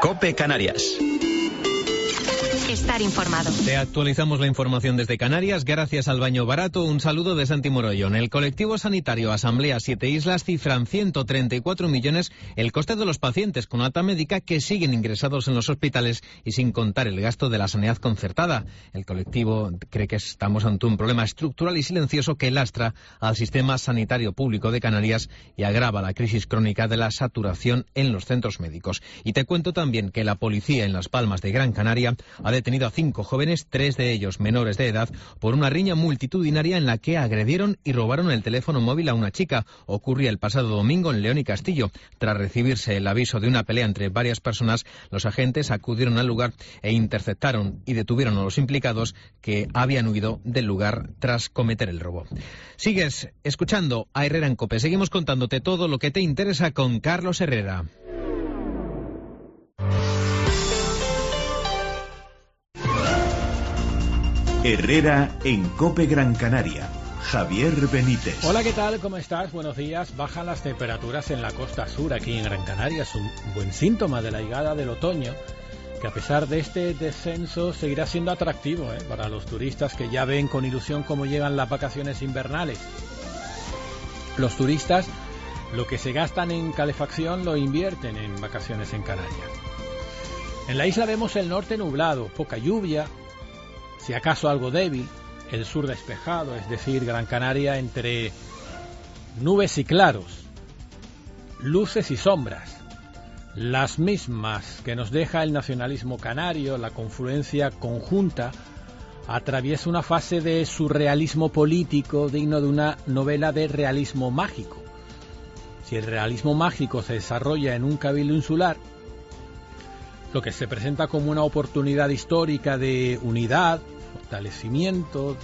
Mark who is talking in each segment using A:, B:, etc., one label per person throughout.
A: COPE Canarias.
B: Estar informado.
C: Te actualizamos la información desde Canarias gracias al baño barato. Un saludo de Santi Morollón. El colectivo sanitario Asamblea 7 Islas cifra en 134 millones el coste de los pacientes con alta médica que siguen ingresados en los hospitales y sin contar el gasto de la sanidad concertada. El colectivo cree que estamos ante un problema estructural y silencioso que lastra al sistema sanitario público de Canarias y agrava la crisis crónica de la saturación en los centros médicos. Y te cuento también que la policía en Las Palmas de Gran Canaria ha detenido a 5 jóvenes, 3 de ellos menores de edad, por una riña multitudinaria en la que agredieron y robaron el teléfono móvil a una chica. Ocurría el pasado domingo en León y Castillo. Tras recibirse el aviso de una pelea entre varias personas, los agentes acudieron al lugar e interceptaron y detuvieron a los implicados que habían huido del lugar tras cometer el robo. Sigues escuchando a Herrera en COPE. Seguimos contándote todo lo que te interesa con Carlos Herrera.
D: Herrera en COPE Gran Canaria. Javier Benítez.
E: Hola, ¿qué tal? ¿Cómo estás? Buenos días. Bajan las temperaturas en la costa sur, aquí en Gran Canaria. Es un buen síntoma de la llegada del otoño, que a pesar de este descenso seguirá siendo atractivo para los turistas que ya ven con ilusión cómo llegan las vacaciones invernales. Los turistas lo que se gastan en calefacción lo invierten en vacaciones en Canarias. En la isla vemos el norte nublado, poca lluvia, si acaso algo débil, el sur despejado, es decir, Gran Canaria entre nubes y claros, luces y sombras, las mismas que nos deja el nacionalismo canario. La confluencia conjunta atraviesa una fase de surrealismo político digno de una novela de realismo mágico. Si el realismo mágico se desarrolla en un cabildo insular, lo que se presenta como una oportunidad histórica de unidad, fortalecimiento,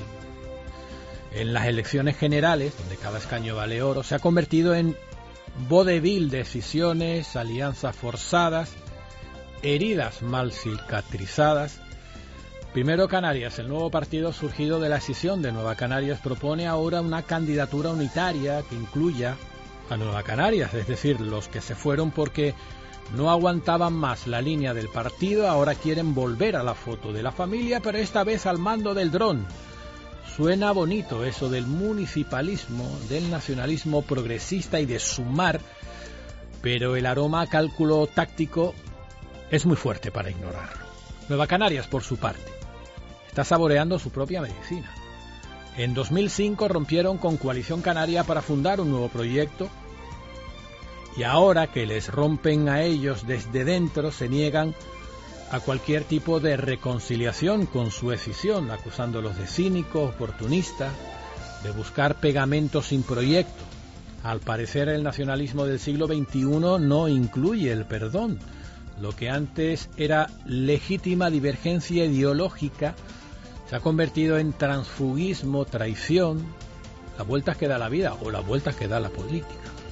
E: en las elecciones generales, donde cada escaño vale oro, se ha convertido en vodevil, decisiones, alianzas forzadas, heridas mal cicatrizadas. Primero Canarias, el nuevo partido surgido de la escisión de Nueva Canarias, propone ahora una candidatura unitaria que incluya a Nueva Canarias, es decir, los que se fueron porque no aguantaban más la línea del partido, ahora quieren volver a la foto de la familia, pero esta vez al mando del dron. Suena bonito eso del municipalismo, del nacionalismo progresista y de sumar, pero el aroma a cálculo táctico es muy fuerte para ignorarlo. Nueva Canarias, por su parte, está saboreando su propia medicina. En 2005 rompieron con Coalición Canaria para fundar un nuevo proyecto, y ahora que les rompen a ellos desde dentro, se niegan a cualquier tipo de reconciliación con su escisión, acusándolos de cínicos, oportunistas, de buscar pegamento sin proyecto. Al parecer, el nacionalismo del siglo XXI no incluye el perdón. Lo que antes era legítima divergencia ideológica se ha convertido en transfugismo, traición, las vueltas que da la vida o las vueltas que da la política.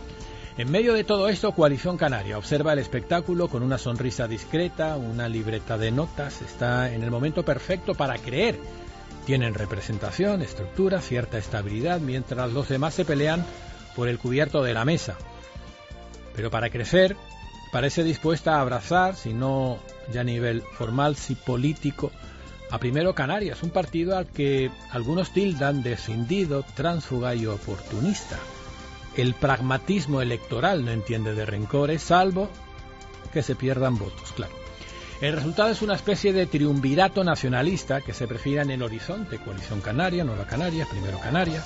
E: En medio de todo esto, Coalición Canaria observa el espectáculo con una sonrisa discreta, una libreta de notas. Está en el momento perfecto para creer. Tienen representación, estructura, cierta estabilidad, mientras los demás se pelean por el cubierto de la mesa. Pero para crecer, parece dispuesta a abrazar, si no ya a nivel formal, si político, a Primero Canarias, un partido al que algunos tildan de escindido, tránsfuga y oportunista. El pragmatismo electoral no entiende de rencores, salvo que se pierdan votos, claro. El resultado es una especie de triunvirato nacionalista que se perfila en el horizonte: Coalición Canaria, Nueva Canarias, Primero Canarias.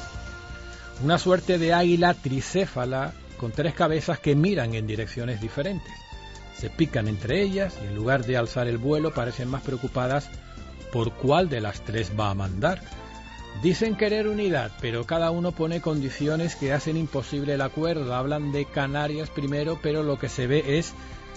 E: Una suerte de águila tricéfala con 3 cabezas que miran en direcciones diferentes. Se pican entre ellas y en lugar de alzar el vuelo parecen más preocupadas por cuál de las 3 va a mandar. Dicen querer unidad, pero cada uno pone condiciones que hacen imposible el acuerdo. Hablan de Canarias primero, pero lo que se ve es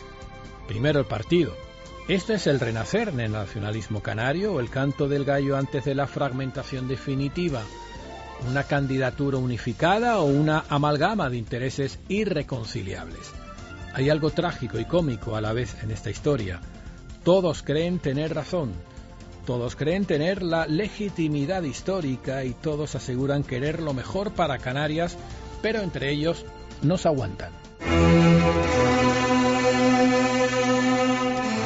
E: primero el partido. ¿Esto es el renacer del nacionalismo canario o el canto del gallo antes de la fragmentación definitiva? ¿Una candidatura unificada o una amalgama de intereses irreconciliables? Hay algo trágico y cómico a la vez en esta historia. Todos creen tener razón. Todos creen tener la legitimidad histórica y todos aseguran querer lo mejor para Canarias, pero entre ellos no se aguantan.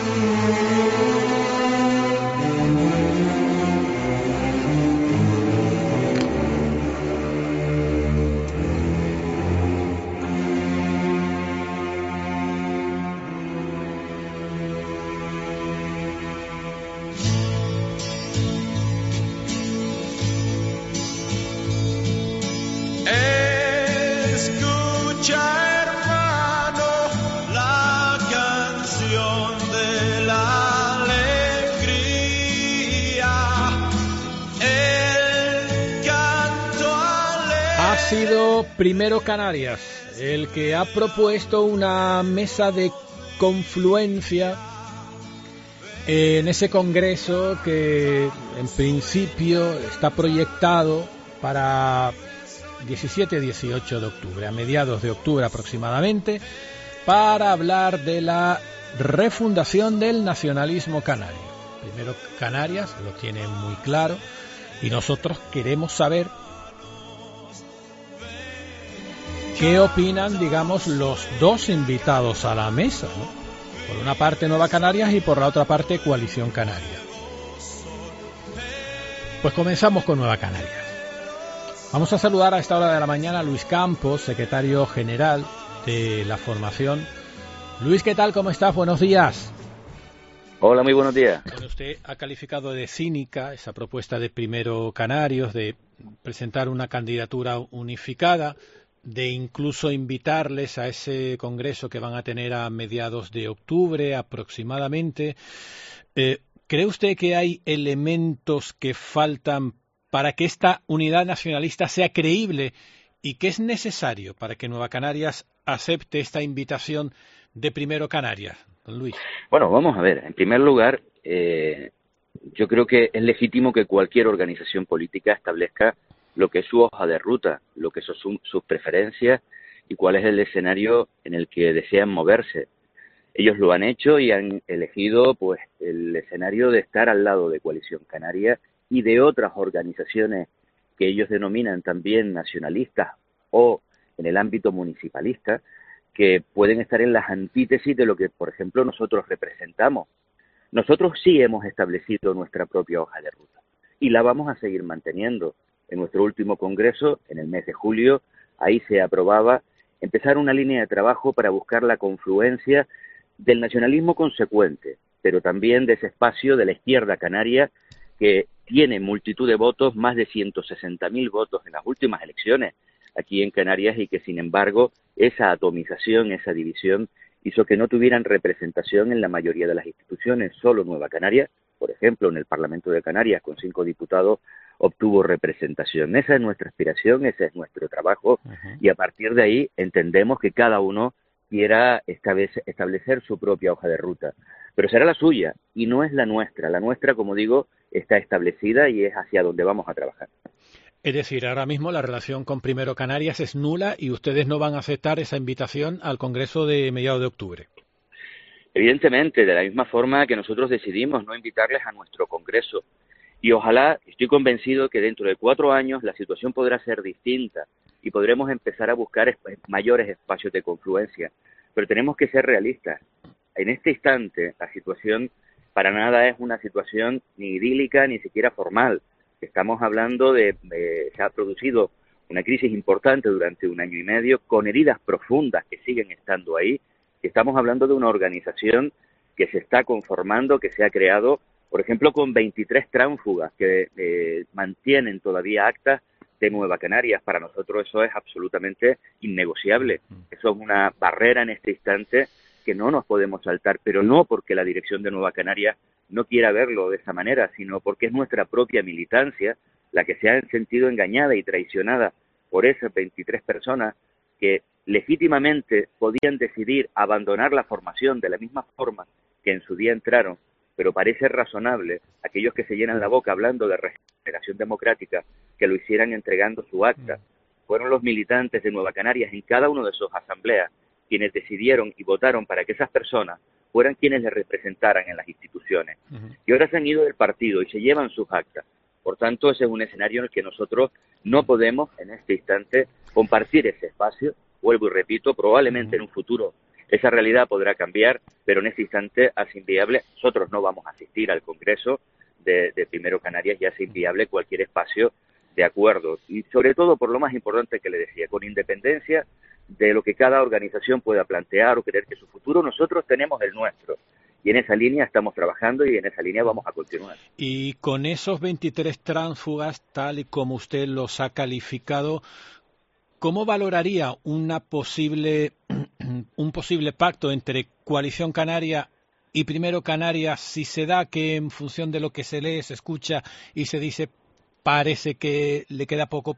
E: sido Primero Canarias el que ha propuesto una mesa de confluencia en ese congreso que en principio está proyectado para 17-18 de octubre, a mediados de octubre aproximadamente, para hablar de la refundación del nacionalismo canario. Primero Canarias lo tiene muy claro y nosotros queremos saber qué opinan, digamos, los dos invitados a la mesa, ¿no? Por una parte Nueva Canarias y por la otra parte Coalición Canaria. Pues comenzamos con Nueva Canarias. Vamos a saludar a esta hora de la mañana a Luis Campos, secretario general de la formación. Luis, ¿qué tal? ¿Cómo estás? Buenos días.
A: Hola, muy buenos días.
E: Bueno, usted ha calificado de cínica esa propuesta de Primero Canarios de presentar una candidatura unificada, de incluso invitarles a ese congreso que van a tener a mediados de octubre aproximadamente. ¿Cree usted que hay elementos que faltan para que esta unidad nacionalista sea creíble y que es necesario para que Nueva Canarias acepte esta invitación de Primero Canarias, don Luis?
A: Bueno, vamos a ver. En primer lugar, yo creo que es legítimo que cualquier organización política establezca lo que es su hoja de ruta, lo que son sus preferencias y cuál es el escenario en el que desean moverse. Ellos lo han hecho y han elegido pues el escenario de estar al lado de Coalición Canaria y de otras organizaciones que ellos denominan también nacionalistas o en el ámbito municipalista, que pueden estar en las antítesis de lo que, por ejemplo, nosotros representamos. Nosotros sí hemos establecido nuestra propia hoja de ruta y la vamos a seguir manteniendo. En nuestro último congreso, en el mes de julio, ahí se aprobaba empezar una línea de trabajo para buscar la confluencia del nacionalismo consecuente, pero también de ese espacio de la izquierda canaria que tiene multitud de votos, más de 160.000 votos en las últimas elecciones aquí en Canarias y que, sin embargo, esa atomización, esa división hizo que no tuvieran representación en la mayoría de las instituciones. Solo Nueva Canarias, por ejemplo, en el Parlamento de Canarias, con 5 diputados, obtuvo representación. Esa es nuestra aspiración, ese es nuestro trabajo, y a partir de ahí entendemos que cada uno quiera establecer su propia hoja de ruta. Pero será la suya y no es la nuestra. La nuestra, como digo, está establecida y es hacia donde vamos a trabajar.
E: Es decir, ahora mismo la relación con Primero Canarias es nula y ustedes no van a aceptar esa invitación al Congreso de mediados de octubre.
A: Evidentemente, de la misma forma que nosotros decidimos no invitarles a nuestro Congreso. Y ojalá, estoy convencido que dentro de 4 años la situación podrá ser distinta y podremos empezar a buscar mayores espacios de confluencia. Pero tenemos que ser realistas. En este instante, la situación para nada es una situación ni idílica ni siquiera formal. Estamos hablando se ha producido una crisis importante durante 1 año y medio, con heridas profundas que siguen estando ahí. Estamos hablando de una organización que se está conformando, que se ha creado, por ejemplo, con 23 tránsfugas que mantienen todavía actas de Nueva Canarias. Para nosotros eso es absolutamente innegociable. Eso es una barrera en este instante que no nos podemos saltar, pero no porque la dirección de Nueva Canarias no quiera verlo de esa manera, sino porque es nuestra propia militancia la que se ha sentido engañada y traicionada por esas 23 personas que legítimamente podían decidir abandonar la formación de la misma forma que en su día entraron, pero parece razonable aquellos que se llenan la boca hablando de regeneración democrática que lo hicieran entregando su acta. Fueron los militantes de Nueva Canarias en cada una de sus asambleas quienes decidieron y votaron para que esas personas fueran quienes les representaran en las instituciones. Y ahora se han ido del partido y se llevan sus actas. Por tanto, ese es un escenario en el que nosotros no podemos en este instante compartir ese espacio. Vuelvo y repito, probablemente en un futuro esa realidad podrá cambiar, pero en este instante hace inviable. Nosotros no vamos a asistir al Congreso de Primero Canarias y hace inviable cualquier espacio de acuerdo. Y sobre todo, por lo más importante que le decía, con independencia de lo que cada organización pueda plantear o querer que su futuro, nosotros tenemos el nuestro. Y en esa línea estamos trabajando y en esa línea vamos a continuar.
E: Y con esos 23 tránsfugas, tal y como usted los ha calificado, ¿cómo valoraría un posible pacto entre Coalición Canaria y Primero Canarias si se da que en función de lo que se lee, se escucha y se dice parece que le queda poco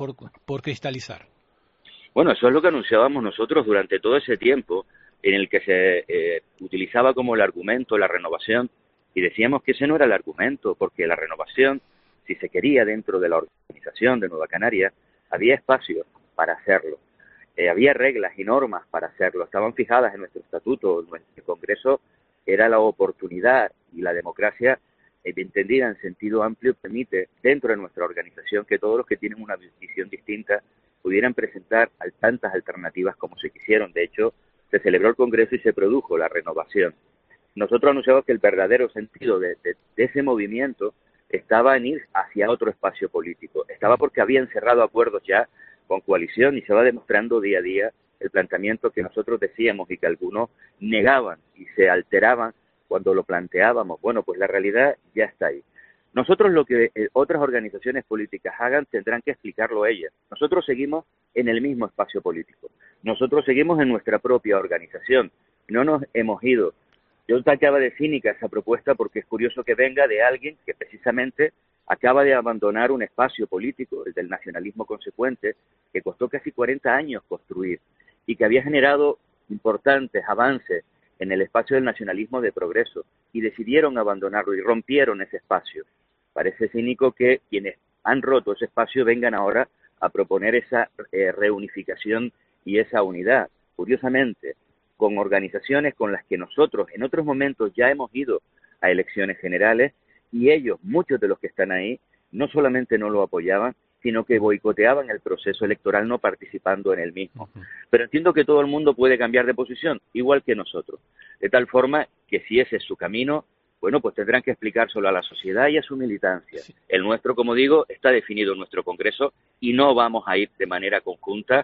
E: por cristalizar?
A: Bueno, eso es lo que anunciábamos nosotros durante todo ese tiempo en el que se utilizaba como el argumento la renovación, y decíamos que ese no era el argumento, porque la renovación, si se quería dentro de la organización de Nueva Canarias, había espacio para hacerlo, había reglas y normas para hacerlo, estaban fijadas en nuestro estatuto. Nuestro Congreso era la oportunidad, y la democracia entendida en sentido amplio permite dentro de nuestra organización que todos los que tienen una visión distinta pudieran presentar tantas alternativas como se quisieron. De hecho, se celebró el Congreso y se produjo la renovación. Nosotros anunciamos que el verdadero sentido de ese movimiento estaba en ir hacia otro espacio político. Estaba porque habían cerrado acuerdos ya con coalición, y se va demostrando día a día el planteamiento que nosotros decíamos y que algunos negaban y se alteraban cuando lo planteábamos. Bueno, pues la realidad ya está ahí. Nosotros lo que otras organizaciones políticas hagan tendrán que explicarlo ellas. Nosotros seguimos en el mismo espacio político. Nosotros seguimos en nuestra propia organización. No nos hemos ido. Yo tachaba de cínica esa propuesta porque es curioso que venga de alguien que precisamente acaba de abandonar un espacio político, el del nacionalismo consecuente, que costó casi 40 años construir y que había generado importantes avances en el espacio del nacionalismo de progreso, y decidieron abandonarlo y rompieron ese espacio. Parece cínico que quienes han roto ese espacio vengan ahora a proponer esa reunificación y esa unidad. Curiosamente, con organizaciones con las que nosotros en otros momentos ya hemos ido a elecciones generales, y ellos, muchos de los que están ahí, no solamente no lo apoyaban, sino que boicoteaban el proceso electoral no participando en el mismo. Pero entiendo que todo el mundo puede cambiar de posición, igual que nosotros. De tal forma que si ese es su camino, bueno, pues tendrán que explicárselo a la sociedad y a su militancia. Sí. El nuestro, como digo, está definido en nuestro Congreso, y no vamos a ir de manera conjunta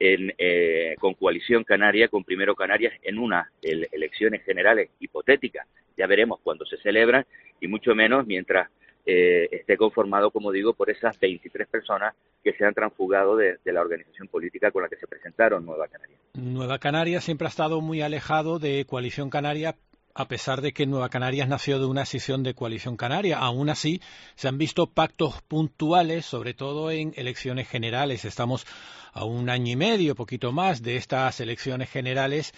A: con Coalición Canaria, con Primero Canarias, en unas elecciones generales hipotéticas. Ya veremos cuándo se celebran, y mucho menos mientras esté conformado, como digo, por esas 23 personas que se han transfugado de la organización política con la que se presentaron Nueva Canarias.
E: Nueva Canarias siempre ha estado muy alejado de Coalición Canaria, a pesar de que Nueva Canarias nació de una escisión de Coalición Canaria. Aún así, se han visto pactos puntuales, sobre todo en elecciones generales. Estamos a un año y medio, poquito más, de estas elecciones generales.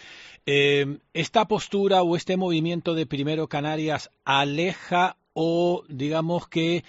E: ¿Esta postura o este movimiento de Primero Canarias aleja o, digamos que,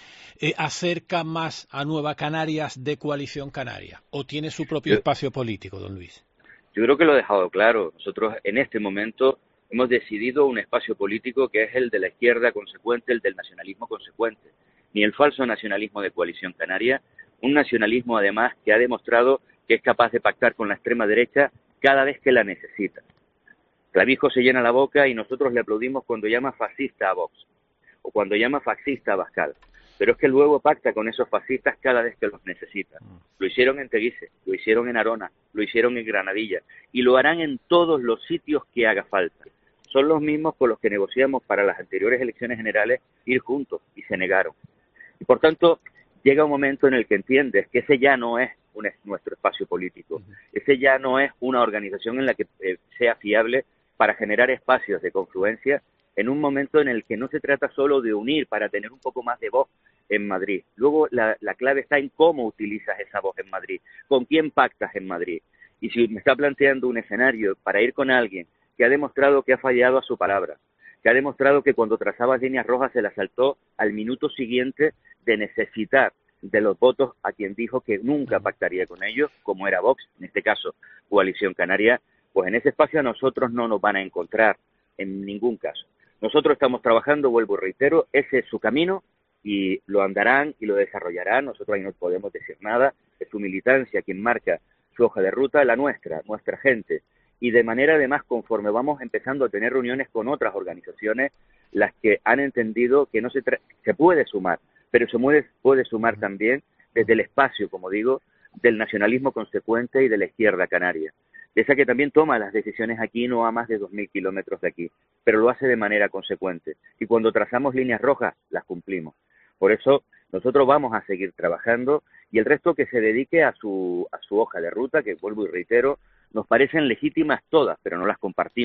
E: acerca más a Nueva Canarias de Coalición Canaria? ¿O tiene su propio espacio político, don Luis?
A: Yo creo que lo he dejado claro. Nosotros, en este momento, hemos decidido un espacio político que es el de la izquierda consecuente, el del nacionalismo consecuente. Ni el falso nacionalismo de Coalición Canaria, un nacionalismo además que ha demostrado que es capaz de pactar con la extrema derecha cada vez que la necesita. Clavijo se llena la boca y nosotros le aplaudimos cuando llama fascista a Vox o cuando llama fascista a Abascal. Pero es que luego pacta con esos fascistas cada vez que los necesita. Lo hicieron en Teguise, lo hicieron en Arona, lo hicieron en Granadilla, y lo harán en todos los sitios que haga falta. Son los mismos con los que negociamos para las anteriores elecciones generales ir juntos, y se negaron. Y por tanto, llega un momento en el que entiendes que ese ya no es nuestro espacio político. Ese ya no es una organización en la que sea fiable para generar espacios de confluencia en un momento en el que no se trata solo de unir para tener un poco más de voz en Madrid. Luego la clave está en cómo utilizas esa voz en Madrid, con quién pactas en Madrid. Y si me está planteando un escenario para ir con alguien que ha demostrado que ha fallado a su palabra, que ha demostrado que cuando trazaba líneas rojas se las saltó al minuto siguiente de necesitar de los votos a quien dijo que nunca pactaría con ellos, como era Vox, en este caso Coalición Canaria, pues en ese espacio a nosotros no nos van a encontrar en ningún caso. Nosotros estamos trabajando, vuelvo y reitero, ese es su camino y lo andarán y lo desarrollarán. Nosotros ahí no podemos decir nada, es su militancia quien marca su hoja de ruta, la nuestra gente. Y de manera además, conforme vamos empezando a tener reuniones con otras organizaciones, las que han entendido que no se puede sumar, pero se puede sumar también desde el espacio, como digo, del nacionalismo consecuente y de la izquierda canaria. De esa que también toma las decisiones aquí, no a más de 2.000 kilómetros de aquí, pero lo hace de manera consecuente. Y cuando trazamos líneas rojas, las cumplimos. Por eso, nosotros vamos a seguir trabajando, y el resto que se dedique a su hoja de ruta, que vuelvo y reitero, nos parecen legítimas todas, pero no las compartimos.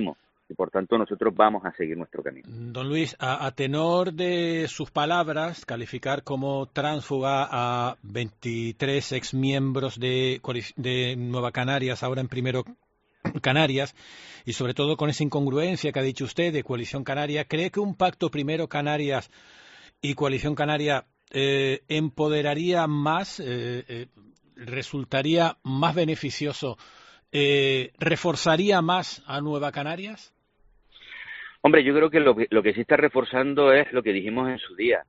A: y por tanto nosotros vamos a seguir nuestro camino.
E: Don Luis, a tenor de sus palabras, calificar como tránsfuga a 23 exmiembros de Nueva Canarias, ahora en Primero Canarias, y sobre todo con esa incongruencia que ha dicho usted de Coalición Canaria, ¿cree que un pacto Primero Canarias y Coalición Canaria empoderaría más, resultaría más beneficioso, reforzaría más a Nueva Canarias?
A: Hombre, yo creo que lo que sí está reforzando es lo que dijimos en su día,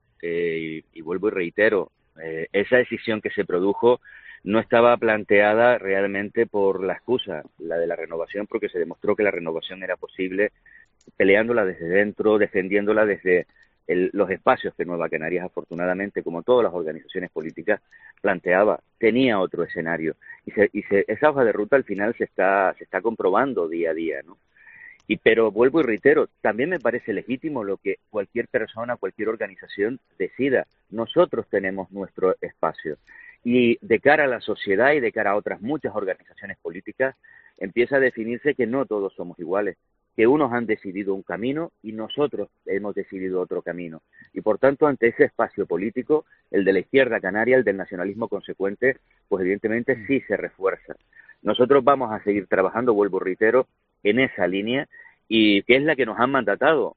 A: y vuelvo y reitero, esa decisión que se produjo no estaba planteada realmente por la excusa, la de la renovación, porque se demostró que la renovación era posible peleándola desde dentro, defendiéndola desde los espacios que Nueva Canarias, afortunadamente, como todas las organizaciones políticas, planteaba. Tenía otro escenario y esa hoja de ruta al final se está comprobando día a día, ¿no? Pero vuelvo y reitero, también me parece legítimo lo que cualquier persona, cualquier organización decida. Nosotros tenemos nuestro espacio. Y de cara a la sociedad y de cara a otras muchas organizaciones políticas, empieza a definirse que no todos somos iguales, que unos han decidido un camino y nosotros hemos decidido otro camino. Y por tanto, ante ese espacio político, el de la izquierda canaria, el del nacionalismo consecuente, pues evidentemente sí se refuerza. Nosotros vamos a seguir trabajando, vuelvo y reitero, en esa línea, y que es la que nos han mandatado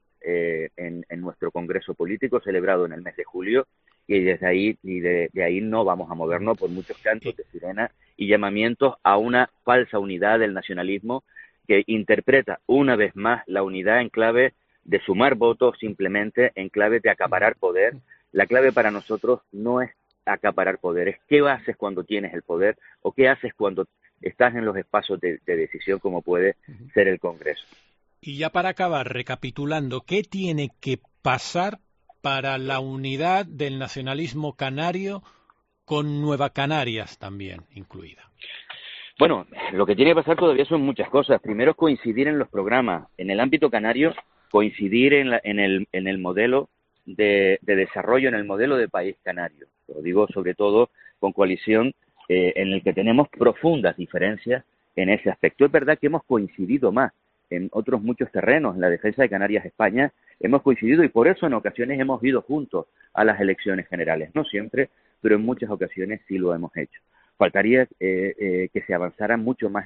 A: en nuestro congreso político celebrado en el mes de julio, y desde ahí de ahí no vamos a movernos por muchos cantos de sirena y llamamientos a una falsa unidad del nacionalismo que interpreta una vez más la unidad en clave de sumar votos, simplemente en clave de acaparar poder. La clave para nosotros no es acaparar poder, es qué haces cuando tienes el poder o qué haces cuando estás en los espacios de decisión como puede ser el Congreso.
E: Y ya para acabar, recapitulando, ¿qué tiene que pasar para la unidad del nacionalismo canario con Nueva Canarias también incluida?
A: Bueno, lo que tiene que pasar todavía son muchas cosas. Primero es coincidir en los programas. En el ámbito canario, coincidir en el modelo de desarrollo, en el modelo de país canario. Lo digo sobre todo con coalición, en el que tenemos profundas diferencias en ese aspecto. Es verdad que hemos coincidido más en otros muchos terrenos. En la defensa de Canarias, España, hemos coincidido y por eso en ocasiones hemos ido juntos a las elecciones generales. No siempre, pero en muchas ocasiones sí lo hemos hecho. Faltaría que se avanzara mucho más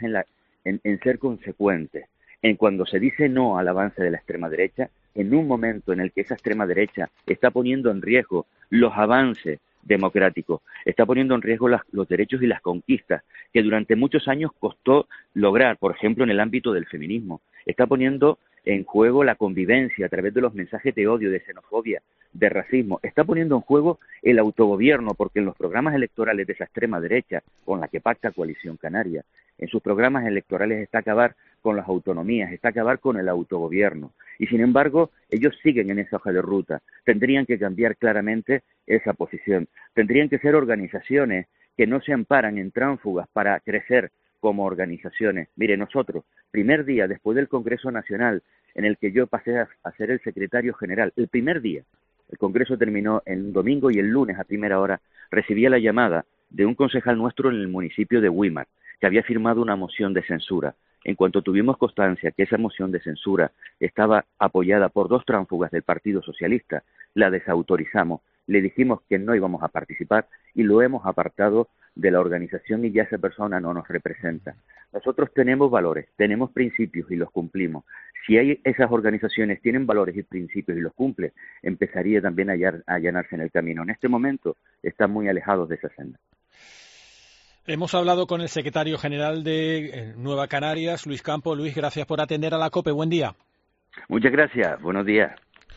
A: en ser consecuentes. En cuando se dice no al avance de la extrema derecha, en un momento en el que esa extrema derecha está poniendo en riesgo los avances democráticos, está poniendo en riesgo los derechos y las conquistas que durante muchos años costó lograr, por ejemplo, en el ámbito del feminismo, está poniendo en juego la convivencia a través de los mensajes de odio, de xenofobia, de racismo, está poniendo en juego el autogobierno, porque en los programas electorales de esa extrema derecha, con la que pacta Coalición Canaria, en sus programas electorales está acabar con las autonomías, está acabar con el autogobierno. Y sin embargo, ellos siguen en esa hoja de ruta. Tendrían que cambiar claramente esa posición. Tendrían que ser organizaciones que no se amparan en tránsfugas para crecer como organizaciones. Mire, nosotros, primer día después del Congreso Nacional, en el que yo pasé a ser el secretario general, el primer día, el Congreso terminó en un domingo y el lunes a primera hora recibía la llamada de un concejal nuestro en el municipio de Güímar, que había firmado una moción de censura. En cuanto tuvimos constancia que esa moción de censura estaba apoyada por dos tránsfugas del Partido Socialista, la desautorizamos, le dijimos que no íbamos a participar y lo hemos apartado de la organización y ya esa persona no nos representa. Nosotros tenemos valores, tenemos principios y los cumplimos. Si esas organizaciones tienen valores y principios y los cumplen, empezaría también a allanarse en el camino. En este momento están muy alejados de esa senda.
E: Hemos hablado con el secretario general de Nueva Canarias, Luis Campo. Luis, gracias por atender a la COPE. Buen día.
A: Muchas gracias. Buenos días.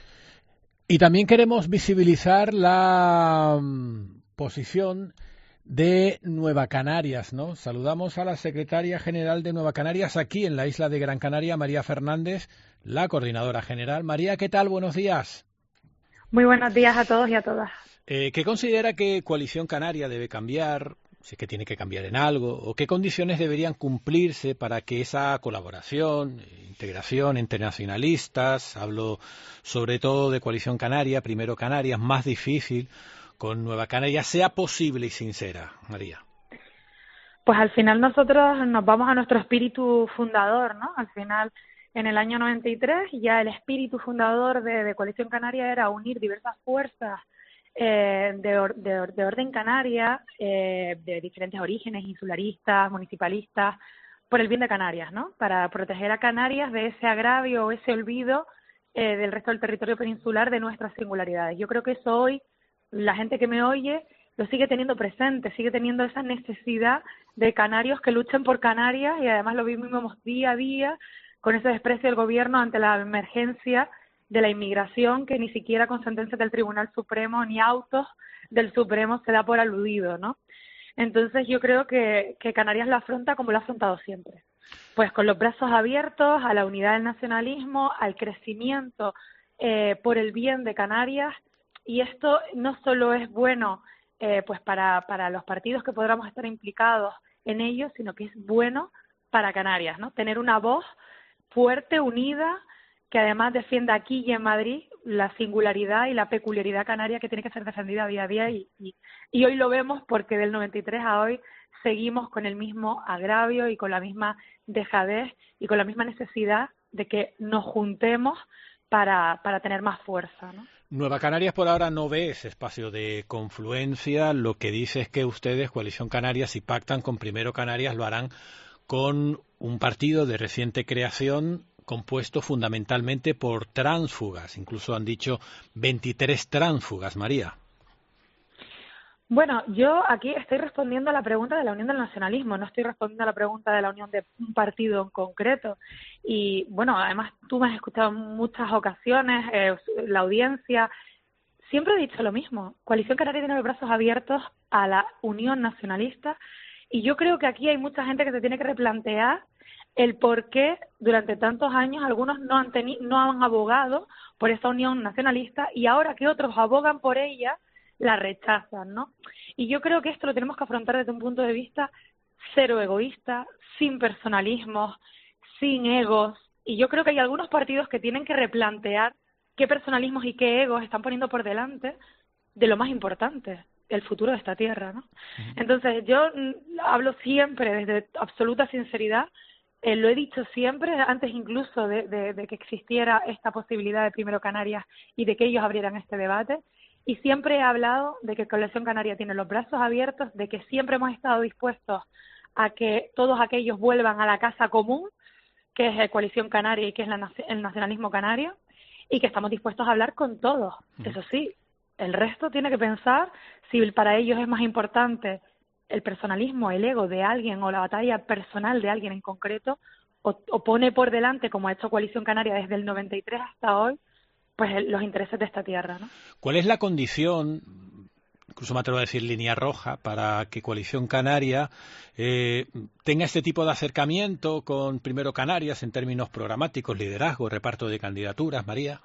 E: Y también queremos visibilizar la posición de Nueva Canarias, ¿no? Saludamos a la secretaria general de Nueva Canarias aquí en la isla de Gran Canaria, María Fernández, la coordinadora general. María, ¿qué tal? Buenos días.
B: Muy buenos días a todos y a todas.
E: ¿Qué considera que Coalición Canaria debe cambiar? Si es que tiene que cambiar en algo, o qué condiciones deberían cumplirse para que esa colaboración, integración entre nacionalistas, hablo sobre todo de Coalición Canaria, Primero Canarias, más difícil, con Nueva Canarias, sea posible y sincera, María?
B: Pues al final nosotros nos vamos a nuestro espíritu fundador, ¿no? Al final En el año 93 ya el espíritu fundador de Coalición Canaria era unir diversas fuerzas de orden canaria, de diferentes orígenes, insularistas, municipalistas, por el bien de Canarias, ¿no? Para proteger a Canarias de ese agravio o ese olvido del resto del territorio peninsular de nuestras singularidades. Yo creo que eso hoy, la gente que me oye, lo sigue teniendo presente, sigue teniendo esa necesidad de canarios que luchen por Canarias, y además lo vivimos día a día con ese desprecio del gobierno ante la emergencia de la inmigración, que ni siquiera con sentencias del Tribunal Supremo ni autos del Supremo se da por aludido, ¿no? Entonces yo creo que Canarias lo afronta como lo ha afrontado siempre, pues con los brazos abiertos a la unidad del nacionalismo, al crecimiento por el bien de Canarias, y esto no solo es bueno pues para los partidos que podamos estar implicados en ello, sino que es bueno para Canarias, ¿no? Tener una voz fuerte, unida, que además defienda aquí y en Madrid la singularidad y la peculiaridad canaria que tiene que ser defendida día a día, y hoy lo vemos porque del 93 a hoy seguimos con el mismo agravio y con la misma dejadez y con la misma necesidad de que nos juntemos para tener más fuerza, ¿no?
E: Nueva Canarias por ahora no ve ese espacio de confluencia. Lo que dice es que ustedes, Coalición Canaria, si pactan con Primero Canarias, lo harán con un partido de reciente creación compuesto fundamentalmente por tránsfugas. Incluso han dicho 23 tránsfugas, María.
B: Bueno, yo aquí estoy respondiendo a la pregunta de la unión del nacionalismo, no estoy respondiendo a la pregunta de la unión de un partido en concreto. Y bueno, además tú me has escuchado en muchas ocasiones, la audiencia, siempre he dicho lo mismo. Coalición Canaria tiene los brazos abiertos a la unión nacionalista, y yo creo que aquí hay mucha gente que se tiene que replantear el por qué durante tantos años algunos no han abogado por esta unión nacionalista, y ahora que otros abogan por ella, la rechazan, ¿no? Y yo creo que esto lo tenemos que afrontar desde un punto de vista cero egoísta, sin personalismos, sin egos, y yo creo que hay algunos partidos que tienen que replantear qué personalismos y qué egos están poniendo por delante de lo más importante, el futuro de esta tierra, ¿no? Entonces yo hablo siempre desde absoluta sinceridad, lo he dicho siempre, antes incluso de que existiera esta posibilidad de Primero Canarias y de que ellos abrieran este debate, y siempre he hablado de que Coalición Canaria tiene los brazos abiertos, de que siempre hemos estado dispuestos a que todos aquellos vuelvan a la casa común, que es Coalición Canaria y que es el nacionalismo canario, y que estamos dispuestos a hablar con todos. Eso sí, el resto tiene que pensar si para ellos es más importante el personalismo, el ego de alguien o la batalla personal de alguien en concreto, o pone por delante, como ha hecho Coalición Canaria desde el 93 hasta hoy, pues los intereses de esta tierra, ¿no?
E: ¿Cuál es la condición, incluso me atrevo a decir línea roja, para que Coalición Canaria tenga este tipo de acercamiento con Primero Canarias en términos programáticos, liderazgo, reparto de candidaturas, María?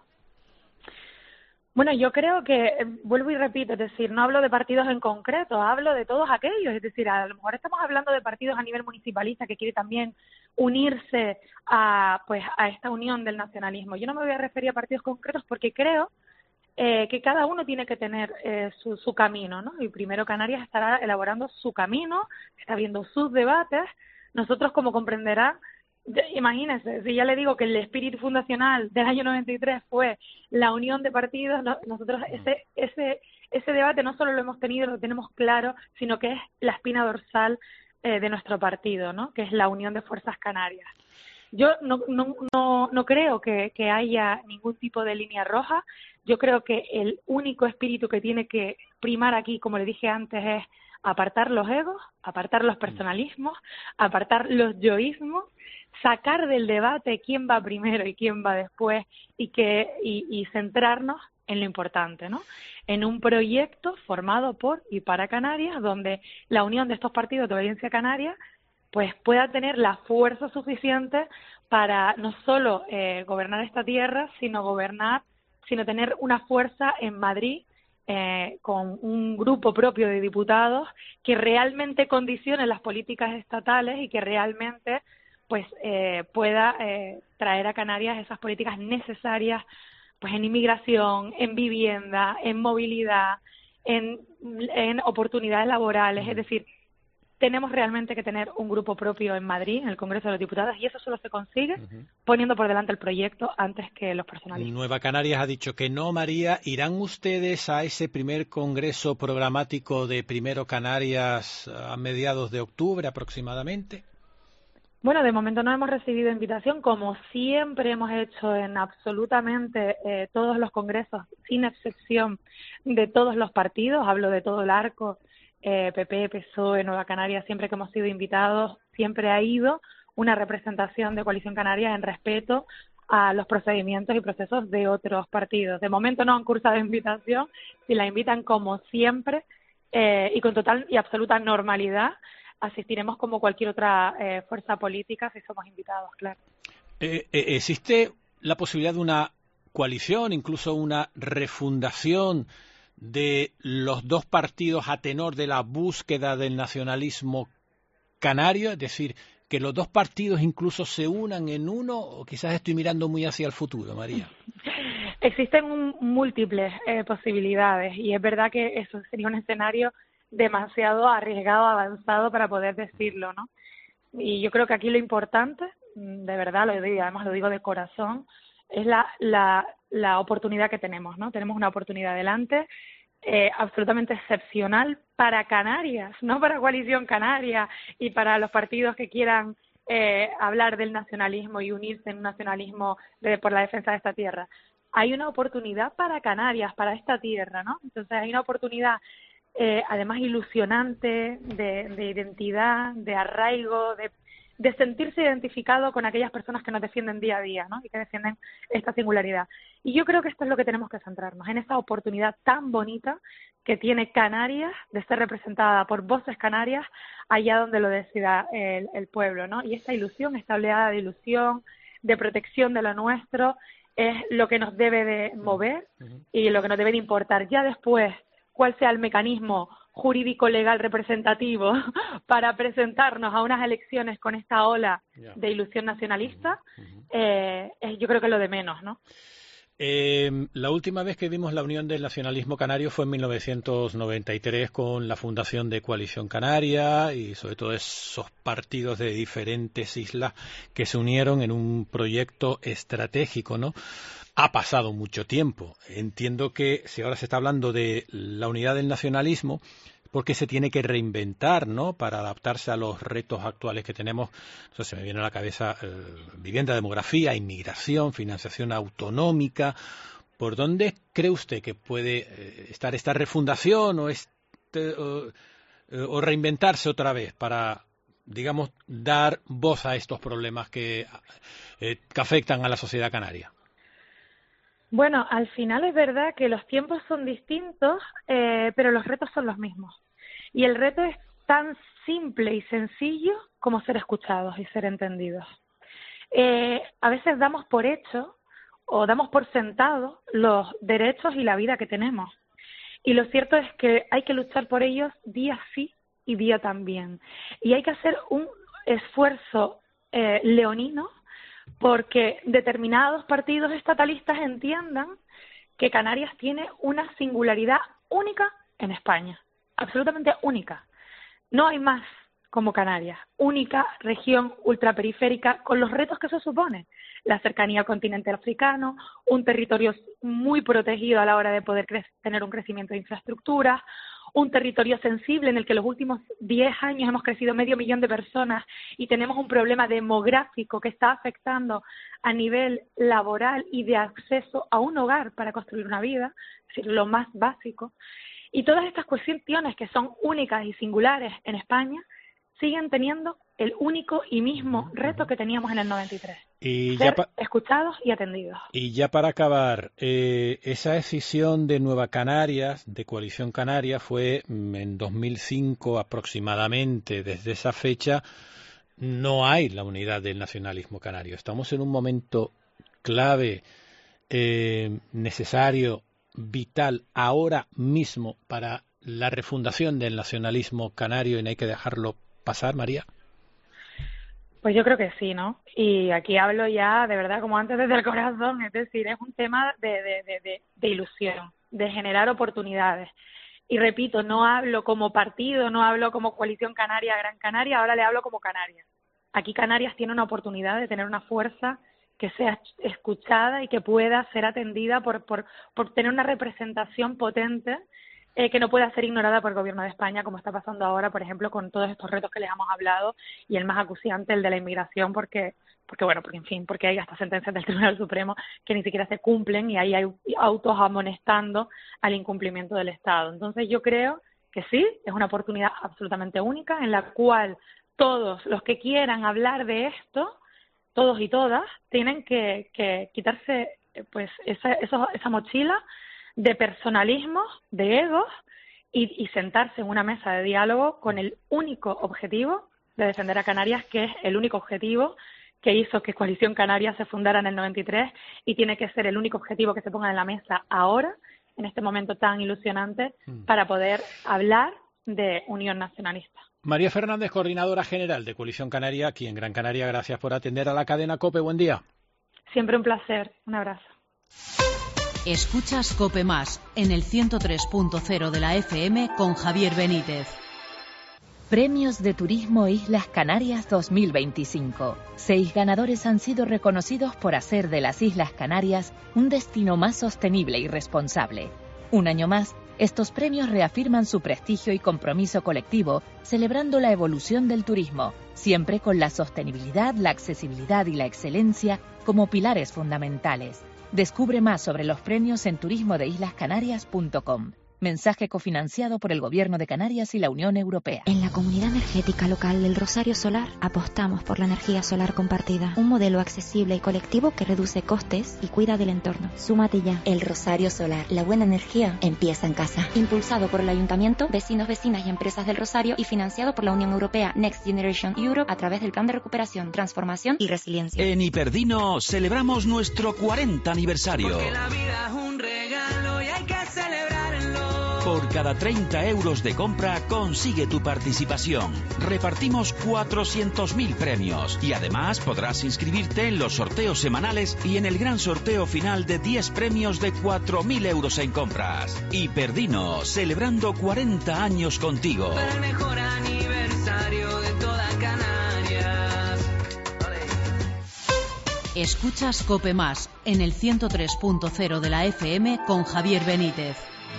B: Bueno, yo creo que, vuelvo y repito, es decir, no hablo de partidos en concreto, hablo de todos aquellos, es decir, a lo mejor estamos hablando de partidos a nivel municipalista que quiere también unirse a esta unión del nacionalismo. Yo no me voy a referir a partidos concretos porque creo que cada uno tiene que tener su camino, ¿no? Y Primero Canarias estará elaborando su camino, está viendo sus debates. Nosotros, como comprenderá, imagínense, si ya le digo que el espíritu fundacional del año 93 fue la unión de partidos, nosotros ese debate no solo lo hemos tenido, lo tenemos claro, sino que es la espina dorsal de nuestro partido, ¿no? Que es la unión de fuerzas canarias. Yo no creo que haya ningún tipo de línea roja. Yo creo que el único espíritu que tiene que primar aquí, como le dije antes, es apartar los egos, apartar los personalismos, apartar los yoísmos, sacar del debate quién va primero y quién va después, y centrarnos en lo importante, ¿no? En un proyecto formado por y para Canarias, donde la unión de estos partidos de obediencia canaria pues pueda tener la fuerza suficiente para no solo gobernar esta tierra, sino tener una fuerza en Madrid, con un grupo propio de diputados que realmente condicione las políticas estatales y que realmente pues pueda traer a Canarias esas políticas necesarias pues en inmigración, en vivienda, en movilidad, en oportunidades laborales. Es decir, tenemos realmente que tener un grupo propio en Madrid, en el Congreso de los Diputados, y eso solo se consigue poniendo por delante el proyecto antes que los personalistas.
E: Nueva Canarias ha dicho que no, María. ¿Irán ustedes a ese primer congreso programático de Primero Canarias a mediados de octubre aproximadamente?
B: Bueno, de momento no hemos recibido invitación, como siempre hemos hecho en absolutamente todos los congresos, sin excepción de todos los partidos, hablo de todo el arco, PP, PSOE, Nueva Canarias, siempre que hemos sido invitados, siempre ha ido una representación de Coalición Canaria en respeto a los procedimientos y procesos de otros partidos. De momento no han cursado invitación, si la invitan como siempre y con total y absoluta normalidad, asistiremos como cualquier otra fuerza política si somos invitados, claro.
E: ¿Existe la posibilidad de una coalición, incluso una refundación de los dos partidos a tenor de la búsqueda del nacionalismo canario? Es decir, que los dos partidos incluso se unan en uno, o quizás estoy mirando muy hacia el futuro, María.
B: Existen múltiples posibilidades y es verdad que eso sería un escenario demasiado arriesgado, avanzado para poder decirlo, ¿no? Y yo creo que aquí lo importante, de verdad lo digo, además lo digo de corazón, es la oportunidad que tenemos, ¿no? Tenemos una oportunidad delante absolutamente excepcional para Canarias, no para Coalición Canaria y para los partidos que quieran hablar del nacionalismo y unirse en un nacionalismo por la defensa de esta tierra. Hay una oportunidad para Canarias, para esta tierra, ¿no? Entonces hay una oportunidad además ilusionante de identidad, de arraigo, de sentirse identificado con aquellas personas que nos defienden día a día, ¿no? Y que defienden esta singularidad. Y yo creo que esto es lo que tenemos que centrarnos, en esa oportunidad tan bonita que tiene Canarias de ser representada por voces canarias allá donde lo decida el pueblo, ¿no? Y esta ilusión, esta oleada de ilusión, de protección de lo nuestro, es lo que nos debe de mover y lo que nos debe de importar. Ya después, cuál sea el mecanismo jurídico legal representativo para presentarnos a unas elecciones con esta ola de ilusión nacionalista, yo creo que es lo de menos, ¿no?
E: La última vez que vimos la unión del nacionalismo canario fue en 1993 con la fundación de Coalición Canaria y sobre todo esos partidos de diferentes islas que se unieron en un proyecto estratégico, ¿no? Ha pasado mucho tiempo. Entiendo que si ahora se está hablando de la unidad del nacionalismo, porque se tiene que reinventar, ¿no? Para adaptarse a los retos actuales que tenemos. Entonces se me viene a la cabeza vivienda, demografía, inmigración, financiación autonómica. ¿Por dónde cree usted que puede estar esta refundación o reinventarse otra vez para, digamos, dar voz a estos problemas que afectan a la sociedad canaria?
B: Bueno, al final es verdad que los tiempos son distintos, pero los retos son los mismos. Y el reto es tan simple y sencillo como ser escuchados y ser entendidos. A veces damos por hecho o damos por sentado los derechos y la vida que tenemos. Y lo cierto es que hay que luchar por ellos día sí y día también. Y hay que hacer un esfuerzo leonino porque determinados partidos estatalistas entiendan que Canarias tiene una singularidad única en España, absolutamente única. No hay más como Canarias, única región ultraperiférica con los retos que eso supone, la cercanía al continente africano, un territorio muy protegido a la hora de poder tener un crecimiento de infraestructuras, un territorio sensible en el que los últimos 10 años hemos crecido 500.000 de personas y tenemos un problema demográfico que está afectando a nivel laboral y de acceso a un hogar para construir una vida, es decir, lo más básico. Y todas estas cuestiones que son únicas y singulares en España siguen teniendo el único y mismo reto que teníamos en el 93.
E: Y
B: ser escuchados y atendidos.
E: Y ya para acabar, esa decisión de Nueva Canarias, de Coalición Canaria, fue en 2005 aproximadamente. Desde esa fecha no hay la unidad del nacionalismo canario. Estamos en un momento clave, necesario, vital, ahora mismo para la refundación del nacionalismo canario y no hay que dejarlo pasar, María.
B: Pues yo creo que sí, ¿no? Y aquí hablo ya, de verdad, como antes, desde el corazón. Es decir, es un tema de ilusión, de generar oportunidades. Y repito, no hablo como partido, no hablo como Coalición Canaria, Gran Canaria, ahora le hablo como Canarias. Aquí Canarias tiene una oportunidad de tener una fuerza que sea escuchada y que pueda ser atendida por tener una representación potente que no pueda ser ignorada por el Gobierno de España, como está pasando ahora, por ejemplo, con todos estos retos que les hemos hablado, y el más acuciante, el de la inmigración, porque hay hasta sentencias del Tribunal Supremo que ni siquiera se cumplen y ahí hay autos amonestando al incumplimiento del Estado. Entonces yo creo que sí, es una oportunidad absolutamente única en la cual todos los que quieran hablar de esto, todos y todas, tienen que quitarse pues esa mochila de personalismo, de egos y sentarse en una mesa de diálogo con el único objetivo de defender a Canarias, que es el único objetivo que hizo que Coalición Canaria se fundara en el 93 y tiene que ser el único objetivo que se ponga en la mesa ahora, en este momento tan ilusionante, para poder hablar de unión nacionalista.
E: María Fernández, coordinadora general de Coalición Canaria, aquí en Gran Canaria, gracias por atender a la cadena COPE. Buen día.
B: Siempre un placer. Un abrazo.
F: Escuchas COPE Más en el 103.0 de la FM con Javier Benítez.
G: Premios de Turismo Islas Canarias 2025. 6 ganadores han sido reconocidos por hacer de las Islas Canarias un destino más sostenible y responsable. Un año más, estos premios reafirman su prestigio y compromiso colectivo, celebrando la evolución del turismo, siempre con la sostenibilidad, la accesibilidad y la excelencia como pilares fundamentales. Descubre más sobre los premios en turismodeislascanarias.com. Mensaje cofinanciado por el Gobierno de Canarias y la Unión Europea.
H: En la Comunidad Energética Local del Rosario Solar apostamos por la energía solar compartida, un modelo accesible y colectivo que reduce costes y cuida del entorno. Súmate ya. El Rosario Solar, la buena energía empieza en casa. Impulsado por el Ayuntamiento, vecinos, vecinas y empresas del Rosario y financiado por la Unión Europea Next Generation Europe a través del Plan de Recuperación, Transformación y Resiliencia.
I: En Hiperdino celebramos nuestro 40 aniversario.
J: Porque la vida es un regalo y hay que celebrarlo.
I: Por cada 30 euros de compra consigue tu participación. Repartimos 400.000 premios y además podrás inscribirte en los sorteos semanales y en el gran sorteo final de 10 premios de 4.000 euros en compras. Hiperdino, celebrando 40 años contigo.
J: Para el mejor aniversario de toda Canarias.
F: Escuchas COPE Más en el 103.0 de la FM con Javier Benítez.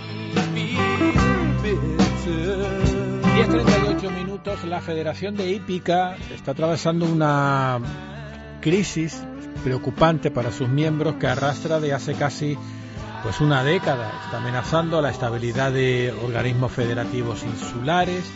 E: 10:38 minutos. La Federación de Hípica está atravesando una crisis preocupante para sus miembros que arrastra de hace casi una década. Está amenazando la estabilidad de organismos federativos insulares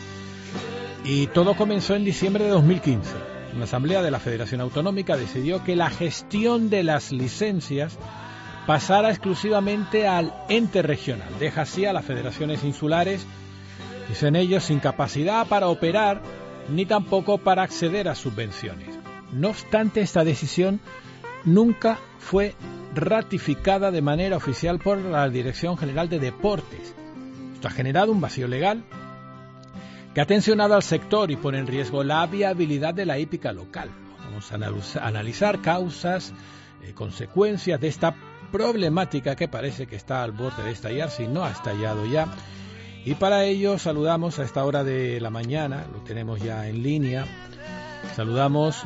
E: y todo comenzó en diciembre de 2015. Una asamblea de la Federación Autonómica decidió que la gestión de las licencias pasara exclusivamente al ente regional. Deja así a las federaciones insulares, dicen ellos, sin capacidad para operar ni tampoco para acceder a subvenciones. No obstante, esta decisión nunca fue ratificada de manera oficial por la Dirección General de Deportes. Esto ha generado un vacío legal que ha tensionado al sector y pone en riesgo la viabilidad de la hípica local. Vamos a analizar causas, consecuencias de esta problemática que parece que está al borde de estallar, si no ha estallado ya. Y para ello saludamos a esta hora de la mañana, lo tenemos ya en línea, saludamos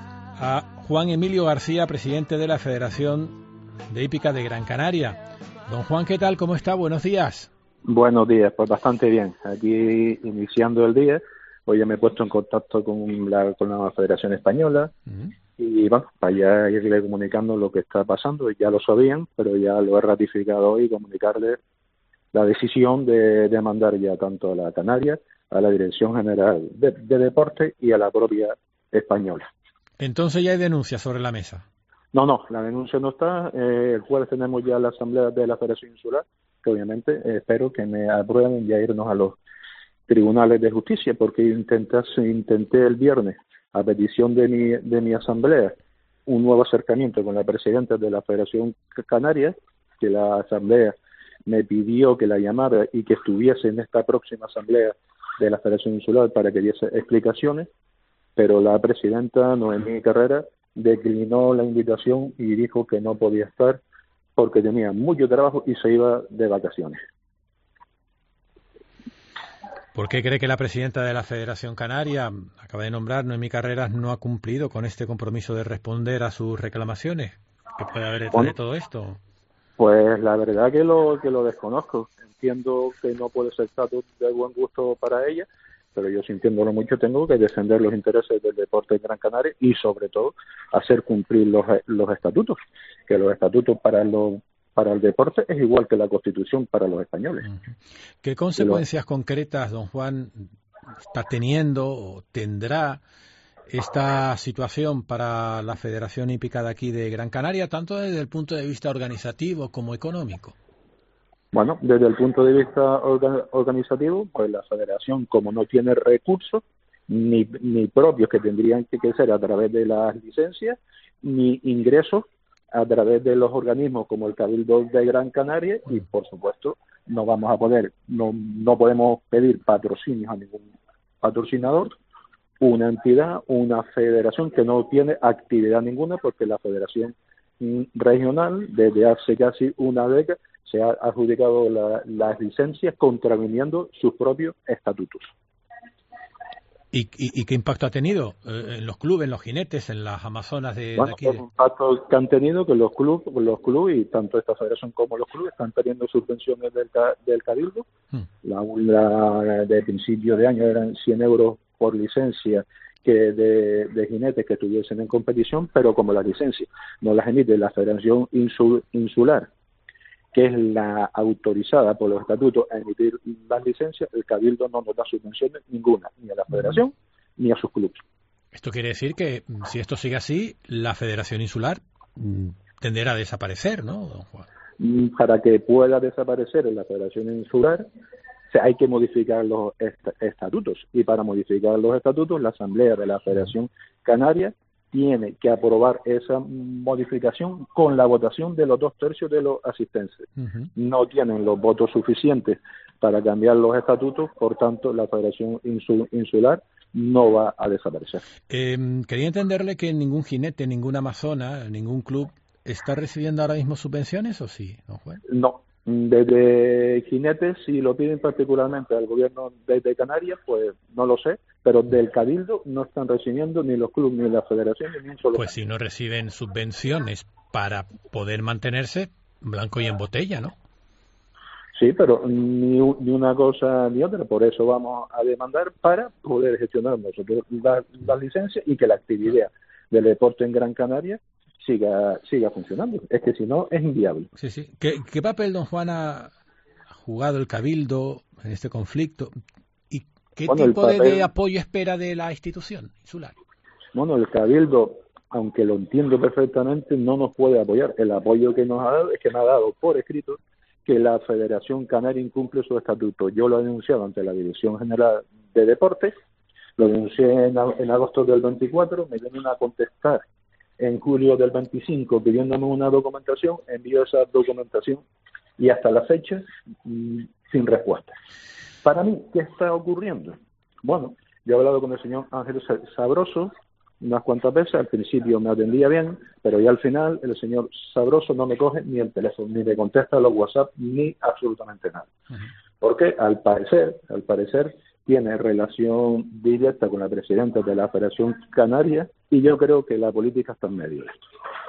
E: a Juan Emilio García, presidente de la Federación de Hípica de Gran Canaria. Don Juan, ¿qué tal? ¿Cómo está? Buenos días.
K: Buenos días, pues bastante bien. Aquí iniciando el día, hoy ya me he puesto en contacto con la Federación Española. Y bueno, para ya irle comunicando lo que está pasando. Ya lo sabían, pero ya lo he ratificado hoy, comunicarle la decisión de mandar ya tanto a la Canaria, a la Dirección General de Deportes y a la propia española.
E: Entonces ya hay denuncias sobre la mesa.
K: No, la denuncia no está. El jueves tenemos ya la asamblea de la Federación Insular, que obviamente espero que me aprueben ya irnos a los tribunales de justicia, porque intenté el viernes, a petición de mi asamblea, un nuevo acercamiento con la presidenta de la Federación Canaria, que la asamblea me pidió que la llamara y que estuviese en esta próxima asamblea de la Federación Insular para que diese explicaciones, pero la presidenta Noemí Carrera declinó la invitación y dijo que no podía estar porque tenía mucho trabajo y se iba de vacaciones.
E: ¿Por qué cree que la presidenta de la Federación Canaria, acaba de nombrar, Noemí Carreras, no ha cumplido con este compromiso de responder a sus reclamaciones? ¿Qué puede haber detrás de todo esto?
K: Pues la verdad que lo desconozco. Entiendo que no puede ser trato de buen gusto para ella, pero yo, sintiéndolo mucho, tengo que defender los intereses del deporte en Gran Canaria y, sobre todo, hacer cumplir los estatutos, que los estatutos para el deporte es igual que la Constitución para los españoles.
E: ¿Qué consecuencias concretas, don Juan, está teniendo o tendrá esta situación para la Federación Hípica de aquí de Gran Canaria, tanto desde el punto de vista organizativo como económico?
K: Bueno, desde el punto de vista organizativo, pues la Federación, como no tiene recursos ni propios que tendrían que ser a través de las licencias, ni ingresos a través de los organismos como el Cabildo de Gran Canaria, y por supuesto no vamos a poder, no podemos pedir patrocinios a ningún patrocinador, una entidad, una federación que no tiene actividad ninguna, porque la Federación Regional desde hace casi una década se ha adjudicado las licencias contraviniendo sus propios estatutos.
E: ¿Y qué impacto ha tenido en los clubes, en los jinetes, en las amazonas de aquí?
K: Los impactos que han tenido, que los clubes, y tanto esta federación como los clubes, están teniendo subvenciones del Cabildo. La de principio de año eran 100 euros por licencia que de jinetes que estuviesen en competición, pero como las licencias no las emite la Federación Insular, que es la autorizada por los estatutos a emitir las licencias, el Cabildo no nos da subvenciones ninguna, ni a la Federación ni a sus clubes.
E: Esto quiere decir que, si esto sigue así, la Federación Insular tenderá a desaparecer, ¿no, don Juan?
K: Para que pueda desaparecer en la Federación Insular, hay que modificar los estatutos, y para modificar los estatutos, la Asamblea de la Federación Canaria tiene que aprobar esa modificación con la votación de los 2/3 de los asistentes. No tienen los votos suficientes para cambiar los estatutos, por tanto, la Federación Insular no va a desaparecer.
E: Quería entenderle que ningún jinete, ninguna amazona, ningún club está recibiendo ahora mismo subvenciones, ¿o sí, don Juan?
K: No. Desde jinetes, si lo piden particularmente al gobierno de Canarias, pues no lo sé, pero del Cabildo no están recibiendo ni los clubes ni la federación ni un solo.
E: Pues si no reciben subvenciones para poder mantenerse, blanco y en botella, ¿no?
K: Sí, pero ni una cosa ni otra, por eso vamos a demandar para poder gestionar nosotros las licencias y que la actividad del deporte en Gran Canaria siga funcionando. Es que si no, es inviable.
E: Sí, sí. ¿Qué papel, don Juan, ha jugado el Cabildo en este conflicto? ¿Y qué tipo de apoyo espera de la institución insular?
K: Bueno, el Cabildo, aunque lo entiendo perfectamente, no nos puede apoyar. El apoyo que nos ha dado es que me ha dado por escrito que la Federación Canaria incumple su estatuto. Yo lo he denunciado ante la Dirección General de Deportes, lo denuncié en agosto del 24, me vienen a contestar en julio del 25 pidiéndome una documentación, envío esa documentación y hasta la fecha sin respuesta. Para mí, ¿qué está ocurriendo? Bueno, yo he hablado con el señor Ángel Sabroso unas cuantas veces, al principio me atendía bien, pero ya al final el señor Sabroso no me coge ni el teléfono, ni me contesta los WhatsApp, ni absolutamente nada. Porque al parecer tiene relación directa con la presidenta de la Federación Canaria, y yo creo que la política está en medio de esto,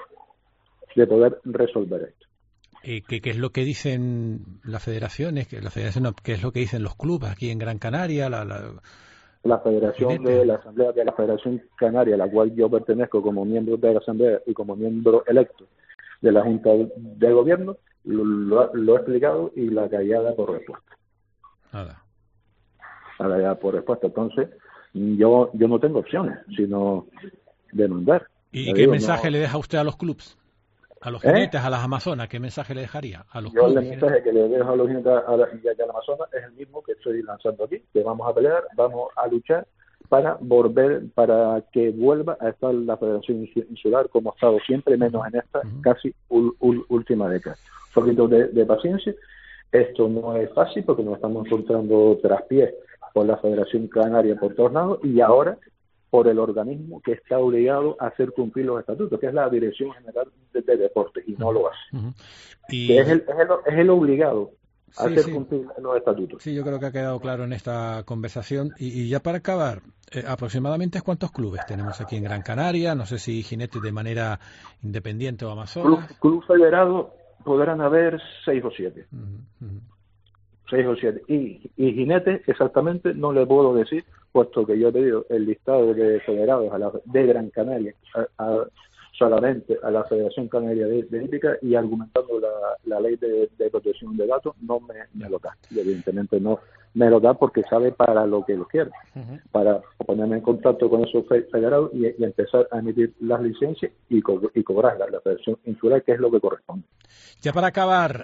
K: de poder resolver esto.
E: ¿Qué es lo que dicen las federaciones? ¿Qué es lo que dicen los clubes aquí en Gran Canaria?
K: La Federación de la Asamblea de la Federación Canaria, a la cual yo pertenezco como miembro de la Asamblea y como miembro electo de la Junta de Gobierno, lo he explicado, y la callada por respuesta.
E: Nada.
K: La callada por respuesta. Entonces, yo no tengo opciones, sino demandar.
E: ¿Y qué mensaje le deja usted a los clubes? A los jinetes, a las amazonas, ¿qué mensaje le dejaría a los clubes?
K: El mensaje que le dejo a los jinetes y a las amazonas es el mismo que estoy lanzando aquí, que vamos a pelear, vamos a luchar para que vuelva a estar la Federación Insular como ha estado siempre, menos en esta casi última década. Un poquito de paciencia. Esto no es fácil porque nos estamos encontrando traspiés por la Federación Canaria por todos lados, y ahora por el organismo que está obligado a hacer cumplir los estatutos, que es la Dirección General de Deportes, y no lo hace. Que es el obligado hacer cumplir los estatutos.
E: Sí, yo creo que ha quedado claro en esta conversación. Y ya para acabar, aproximadamente ¿cuántos clubes tenemos aquí en Gran Canaria? No sé si jinetes de manera independiente o Amazonas.
K: Club federado podrán haber 6 o 7. 6 o 7. Y jinetes exactamente no le puedo decir, puesto que yo he pedido el listado de federados de Gran Canaria solamente a la Federación Canaria de Hípica, y argumentando la ley de protección de datos no me lo da. Y evidentemente no me lo da porque sabe para lo que lo quiere, para ponerme en contacto con esos federados y empezar a emitir las licencias y cobrar la Federación Insular, que es lo que corresponde.
E: Ya para acabar,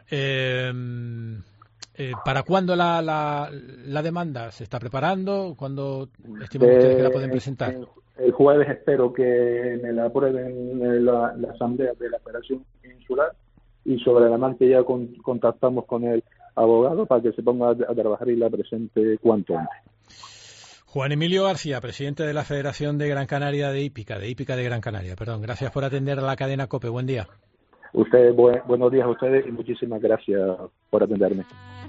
E: ¿para cuándo la demanda se está preparando? ¿Cuándo estiman ustedes que la pueden presentar?
K: El jueves espero que me la aprueben la Asamblea de la Federación Insular, y sobre adelante ya contactamos con el abogado para que se ponga a trabajar y la presente cuanto antes.
E: Juan Emilio García, presidente de la Federación de Gran Canaria de Hípica de Gran Canaria, perdón. Gracias por atender a la cadena COPE. Buen día.
K: Ustedes, buenos días a ustedes y muchísimas gracias por atenderme.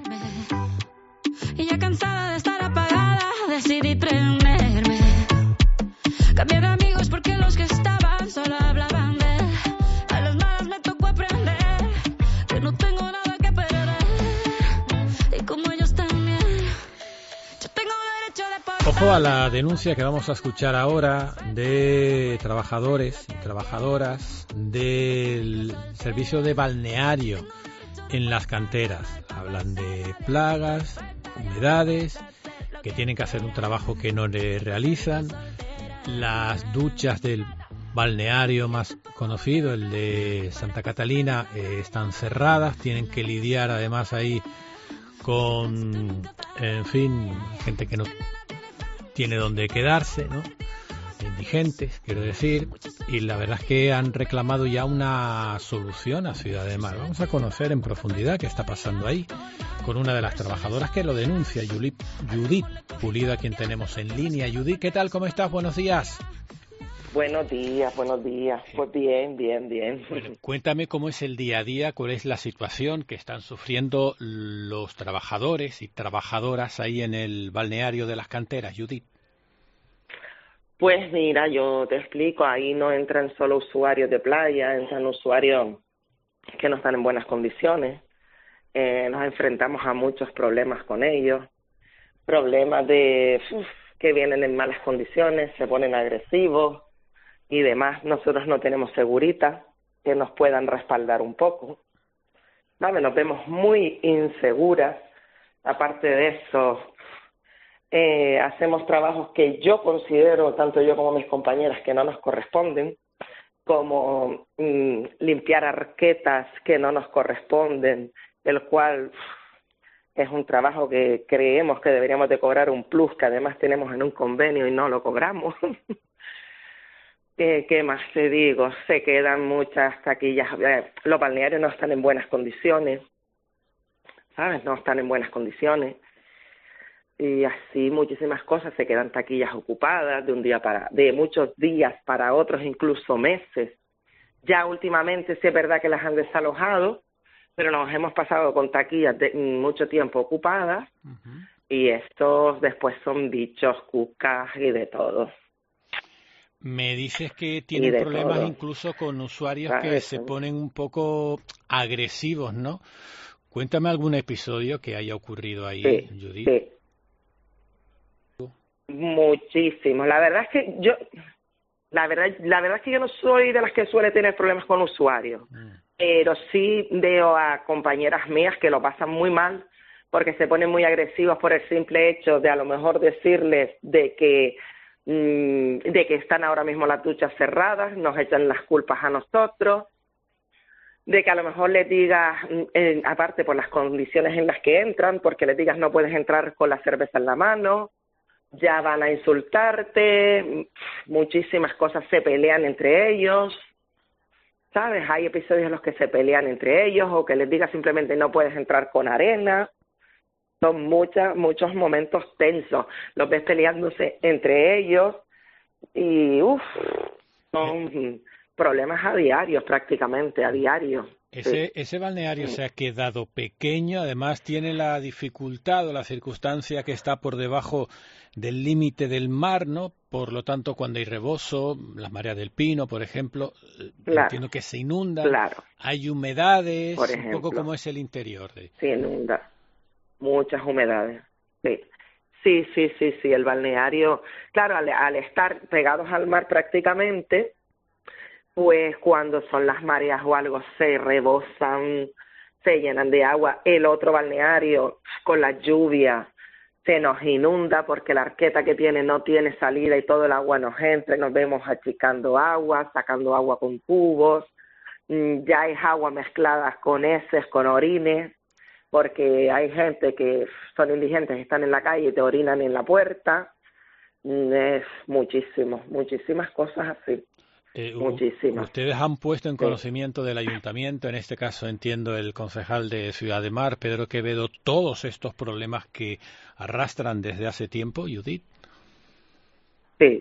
L: Y ya cansada de estar apagada, decidí prenderme. Cambié de amigos porque los que estaban solo hablaban de él. A las malas me tocó aprender que no tengo nada que perder. Y como ellos también, yo tengo derecho de poder.
E: Ojo a la denuncia que vamos a escuchar ahora de trabajadores y trabajadoras del servicio de balneario en las canteras. Hablan de plagas, humedades, que tienen que hacer un trabajo que no le realizan. Las duchas del balneario más conocido, el de Santa Catalina, están cerradas, tienen que lidiar además ahí con, en fin, gente que no tiene dónde quedarse, ¿no? Indigentes, quiero decir, y la verdad es que han reclamado ya una solución a Ciudad de Mar. Vamos a conocer en profundidad qué está pasando ahí con una de las trabajadoras que lo denuncia, Judith Pulido, a quien tenemos en línea. Judith, ¿qué tal? ¿Cómo estás? Buenos días.
M: Buenos días. Pues bien.
E: Bueno, cuéntame cómo es el día a día, cuál es la situación que están sufriendo los trabajadores y trabajadoras ahí en el balneario de las canteras, Judith.
M: Pues mira, yo te explico, ahí no entran solo usuarios de playa, entran usuarios que no están en buenas condiciones. Nos enfrentamos a muchos problemas con ellos, problemas de que vienen en malas condiciones, se ponen agresivos y demás. Nosotros no tenemos seguritas que nos puedan respaldar un poco, ¿sabes? Nos vemos muy inseguras. Aparte de eso, hacemos trabajos que yo considero, tanto yo como mis compañeras, que no nos corresponden, como limpiar arquetas que no nos corresponden, el cual es un trabajo que creemos que deberíamos de cobrar un plus, que además tenemos en un convenio y no lo cobramos. ¿Qué más te digo? Se quedan muchas taquillas. Los balnearios no están en buenas condiciones, ¿sabes? No están en buenas condiciones. Y así muchísimas cosas, se quedan taquillas ocupadas de muchos días para otros, incluso meses. Ya últimamente sí es verdad que las han desalojado, pero nos hemos pasado con taquillas de mucho tiempo ocupadas, y estos después son bichos, cucas y de todo.
E: Me dices que tienen problemas todo, incluso con usuarios que se ponen un poco agresivos, ¿no? Cuéntame algún episodio que haya ocurrido ahí, Judith.
M: Sí. Muchísimo. La verdad es que yo no soy de las que suele tener problemas con usuarios, pero sí veo a compañeras mías que lo pasan muy mal porque se ponen muy agresivos por el simple hecho de a lo mejor decirles de que están ahora mismo las duchas cerradas, nos echan las culpas a nosotros, de que a lo mejor les digas, aparte por las condiciones en las que entran, porque les digas no puedes entrar con la cerveza en la mano, ya van a insultarte, muchísimas cosas, se pelean entre ellos, ¿sabes? Hay episodios en los que se pelean entre ellos, o que les digas simplemente no puedes entrar con arena. Son muchos momentos tensos, los ves peleándose entre ellos y son problemas a diario, prácticamente a diario.
E: Ese balneario se ha quedado pequeño, además tiene la dificultad o la circunstancia que está por debajo del límite del mar, ¿no? Por lo tanto, cuando hay rebozo, las mareas del Pino, por ejemplo, entiendo que se inundan, hay humedades,
M: por ejemplo,
E: un poco como es el interior.
M: Se inunda, muchas humedades, sí. Sí, el balneario, claro, al estar pegados al mar prácticamente, pues cuando son las mareas o algo se rebosan, se llenan de agua. El otro balneario, con la lluvia, se nos inunda porque la arqueta que tiene no tiene salida y todo el agua nos entra y nos vemos achicando agua, sacando agua con cubos. Ya es agua mezclada con heces, con orines, porque hay gente que son indigentes, están en la calle y te orinan en la puerta. Es muchísimas cosas así. Muchísimas.
E: Ustedes han puesto en conocimiento del ayuntamiento, en este caso entiendo el concejal de Ciudad de Mar, Pedro Quevedo, todos estos problemas que arrastran desde hace tiempo, Judith.
M: Sí.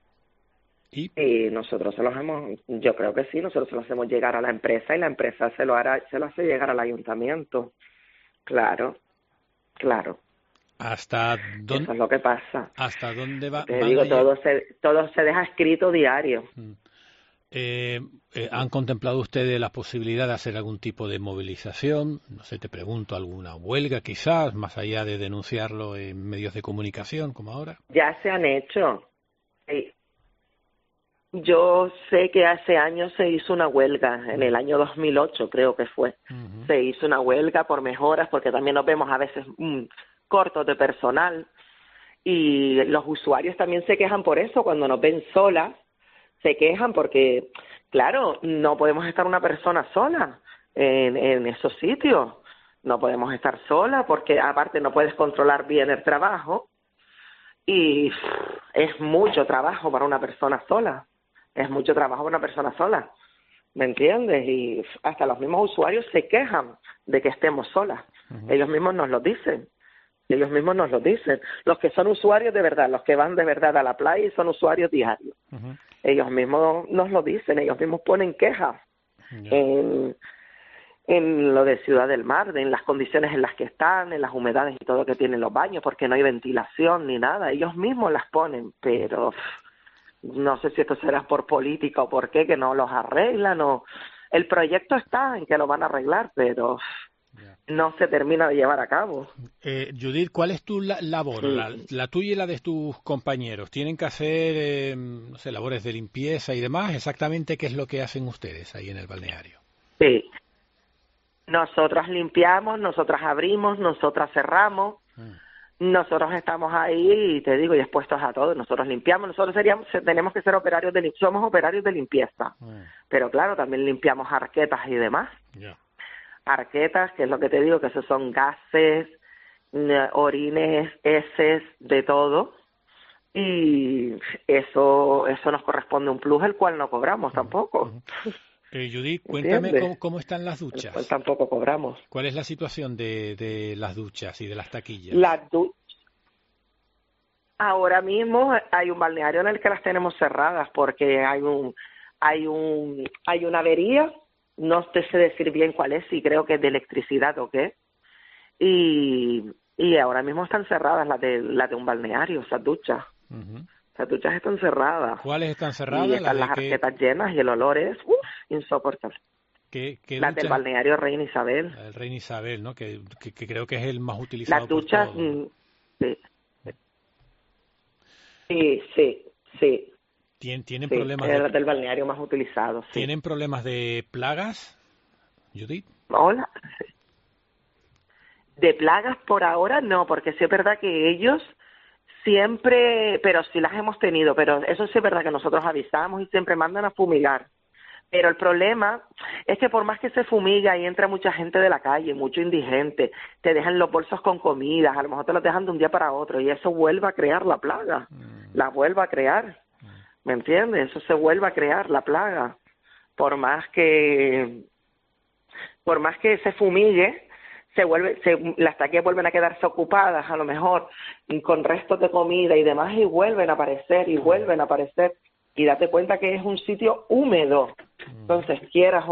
M: Y nosotros yo creo que sí, nosotros se lo hacemos llegar a la empresa y la empresa se lo hace llegar al ayuntamiento. Claro.
E: ¿Hasta dónde?
M: Eso es lo que pasa.
E: ¿Hasta dónde va?
M: Te digo, todo se deja escrito diario.
E: ¿Han contemplado ustedes la posibilidad de hacer algún tipo de movilización? No sé, te pregunto, alguna huelga quizás, más allá de denunciarlo en medios de comunicación como ahora.
M: Ya se han hecho. Sí. Yo sé que hace años se hizo una huelga, en el año 2008 creo que fue. Se hizo una huelga por mejoras, porque también nos vemos a veces cortos de personal. Y los usuarios también se quejan por eso, cuando nos ven solas. Se quejan porque, claro, no podemos estar una persona sola en esos sitios. No podemos estar sola porque, aparte, no puedes controlar bien el trabajo. Y es mucho trabajo para una persona sola. ¿Me entiendes? Y hasta los mismos usuarios se quejan de que estemos solas. Ellos mismos nos lo dicen. Los que son usuarios de verdad, los que van de verdad a la playa y son usuarios diarios. Ellos mismos nos lo dicen, ellos mismos ponen quejas en lo de Ciudad del Mar, en las condiciones en las que están, en las humedades y todo que tienen los baños, porque no hay ventilación ni nada. Ellos mismos las ponen, pero no sé si esto será por política o por qué, que no los arreglan. El proyecto está en que lo van a arreglar, pero no se termina de llevar a cabo.
E: Judith, ¿cuál es tu labor? La tuya y la de tus compañeros. ¿Tienen que hacer no sé, labores de limpieza y demás? ¿Exactamente qué es lo que hacen ustedes ahí en el balneario?
M: Sí. Nosotras limpiamos, nosotras abrimos, nosotras cerramos. Nosotros estamos ahí, y te digo, y expuestos a todo. Nosotros limpiamos, tenemos que ser somos operarios de limpieza. Pero claro, también limpiamos arquetas y demás. Arquetas, que es lo que te digo, que esos son gases, orines, heces, de todo. Y eso nos corresponde un plus, el cual no cobramos tampoco.
E: Judith, cuéntame cómo están las duchas.
M: El cual tampoco cobramos.
E: ¿Cuál es la situación de las duchas y de las taquillas?
M: Ahora mismo hay un balneario en el que las tenemos cerradas porque hay una avería. No te sé decir bien cuál es, si creo que es de electricidad o qué. Y ahora mismo están cerradas las de un balneario, esas duchas. Las duchas están cerradas.
E: ¿Cuáles están cerradas?
M: Y están las arquetas llenas y el olor es insoportable.
E: ¿Qué
M: las del balneario Reina Isabel.
E: El Reina Isabel, ¿no? Que creo que es el más utilizado.
M: Las duchas, sí.
E: ¿Tienen problemas
M: las del balneario más utilizado, sí.
E: ¿Tienen problemas de plagas, Judith?
M: Hola. De plagas por ahora no, porque sí es verdad que ellos siempre, pero sí las hemos tenido, pero eso sí es verdad que nosotros avisamos y siempre mandan a fumigar. Pero el problema es que por más que se fumiga y entra mucha gente de la calle, mucho indigente, te dejan los bolsos con comidas, a lo mejor te los dejan de un día para otro y eso vuelve a crear la plaga, la vuelve a crear. ¿Me entiendes? Eso se vuelve a crear, la plaga. Por más que se fumigue, las taquillas vuelven a quedarse ocupadas, a lo mejor, con restos de comida y demás, y vuelven a aparecer, y date cuenta que es un sitio húmedo. Entonces, quieras o no,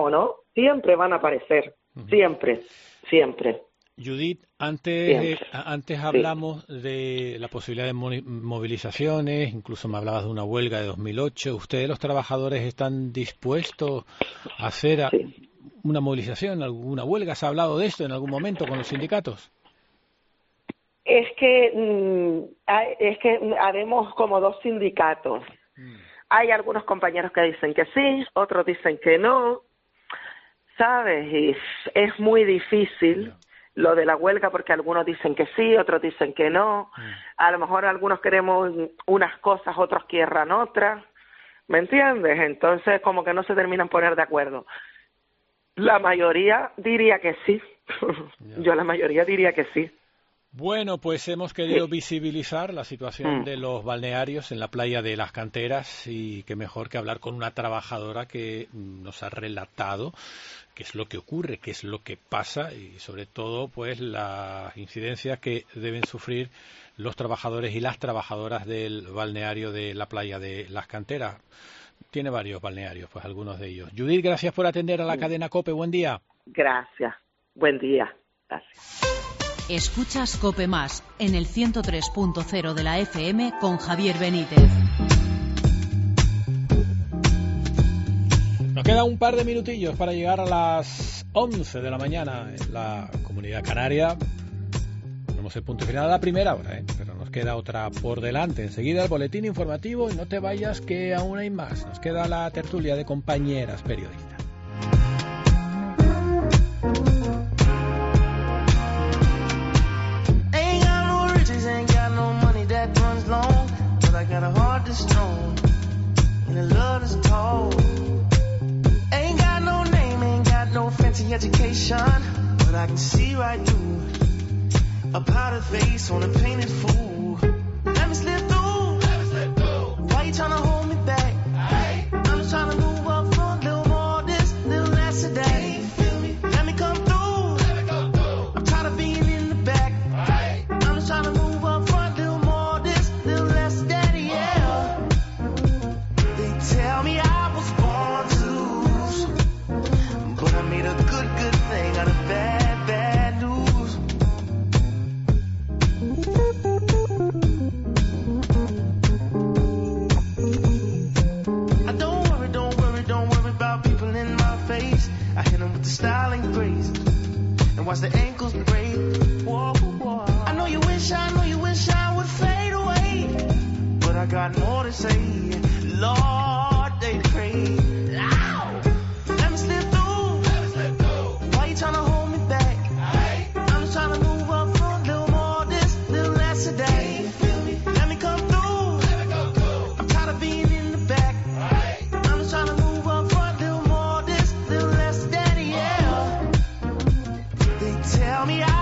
M: siempre van a aparecer, siempre.
E: Judith, antes hablamos de la posibilidad de movilizaciones, incluso me hablabas de una huelga de 2008. ¿Ustedes, los trabajadores, están dispuestos a hacer una movilización, alguna huelga? ¿Se ha hablado de esto en algún momento con los sindicatos?
M: Es que haremos como dos sindicatos. Hay algunos compañeros que dicen que sí, otros dicen que no, ¿sabes? Y es muy difícil lo de la huelga, porque algunos dicen que sí, otros dicen que no. A lo mejor algunos queremos unas cosas, otros quieran otras, ¿me entiendes? Entonces como que no se terminan por poner de acuerdo. La mayoría diría que sí. Yo la mayoría diría que sí.
E: Bueno, pues hemos querido visibilizar la situación de los balnearios en la playa de Las Canteras, y qué mejor que hablar con una trabajadora que nos ha relatado qué es lo que ocurre, qué es lo que pasa y sobre todo pues las incidencias que deben sufrir los trabajadores y las trabajadoras del balneario de la playa de Las Canteras. Tiene varios balnearios, pues algunos de ellos. Judith, gracias por atender a la cadena COPE. Buen día.
M: Gracias. Buen día. Gracias.
F: Escuchas COPE Más en el 103.0 de la FM con Javier Benítez.
E: Nos queda un par de minutillos para llegar a las 11 de la mañana en la Comunidad Canaria. Ponemos el punto final a la primera hora, pero nos queda otra por delante. Enseguida el boletín informativo, y no te vayas que aún hay más. Nos queda la tertulia de compañeras periodistas.
N: Got a heart that's strong and a love that's tall. Ain't got no name, ain't got no fancy education, but I can see right through a powdered face on a painted fool. Let me slip through. Why you tryna hold me back? I'm just tryna move up front, little more this, little less of that. Let me come through. I'm tired of being in the back. I'm just tryna move up front, little more this, little less of that. Tell me I was born to lose, but I made a good thing out of bad news. I don't worry about people in my face. I hit them with the style and grace, and watch the ankles break. Whoa, whoa. I know you wish I would fade away, but I got more to say. Lord, they pray. Ow! Let me slip through. Why you tryna hold me back? I'm just tryna move up front, little more this, little less of that. Let me come through. I'm tired of being in the back. I'm just tryna move up front, little more this, little less of that, yeah. They tell me